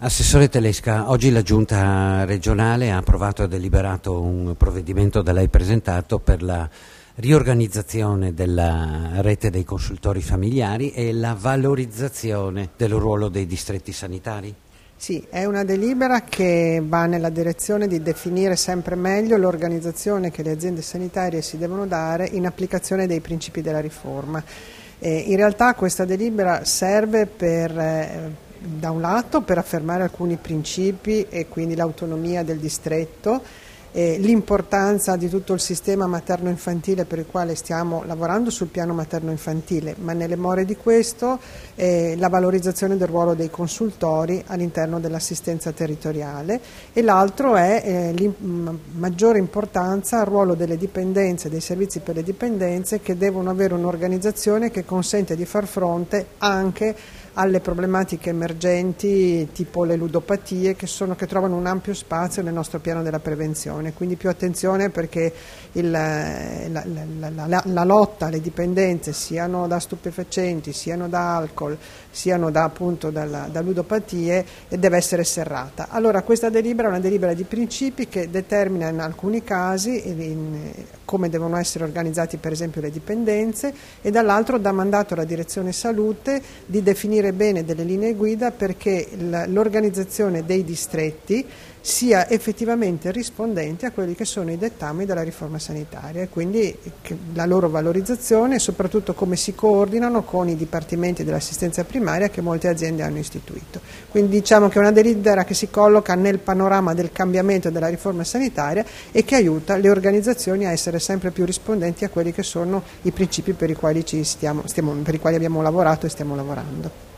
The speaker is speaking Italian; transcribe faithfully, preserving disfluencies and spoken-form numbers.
Assessore Telesca, oggi la Giunta regionale ha approvato e deliberato un provvedimento da lei presentato per la riorganizzazione della rete dei consultori familiari e la valorizzazione del ruolo dei distretti sanitari. Sì, è una delibera che va nella direzione di definire sempre meglio l'organizzazione che le aziende sanitarie si devono dare in applicazione dei principi della riforma. Eh, in realtà questa delibera serve per... Eh, da un lato per affermare alcuni principi e quindi l'autonomia del distretto, eh, l'importanza di tutto il sistema materno-infantile per il quale stiamo lavorando sul piano materno-infantile, ma nelle more di questo eh, la valorizzazione del ruolo dei consultori all'interno dell'assistenza territoriale, e l'altro è eh, la maggiore importanza al ruolo delle dipendenze, dei servizi per le dipendenze, che devono avere un'organizzazione che consente di far fronte anche alle problematiche emergenti tipo le ludopatie che, sono, che trovano un ampio spazio nel nostro piano della prevenzione, quindi più attenzione perché il, la, la, la, la, la lotta alle dipendenze siano da stupefacenti, siano da alcol, siano da, appunto dalla, da ludopatie, e deve essere serrata. Allora questa delibera è una delibera di principi che determina in alcuni casi in, come devono essere organizzati per esempio le dipendenze, e dall'altro dà mandato alla direzione salute di definire bene delle linee guida perché l'organizzazione dei distretti sia effettivamente rispondente a quelli che sono i dettami della riforma sanitaria, e quindi la loro valorizzazione e soprattutto come si coordinano con i dipartimenti dell'assistenza primaria che molte aziende hanno istituito. Quindi diciamo che è una delibera che si colloca nel panorama del cambiamento della riforma sanitaria e che aiuta le organizzazioni a essere sempre più rispondenti a quelli che sono i principi per i quali, ci stiamo, stiamo, per i quali abbiamo lavorato e stiamo lavorando.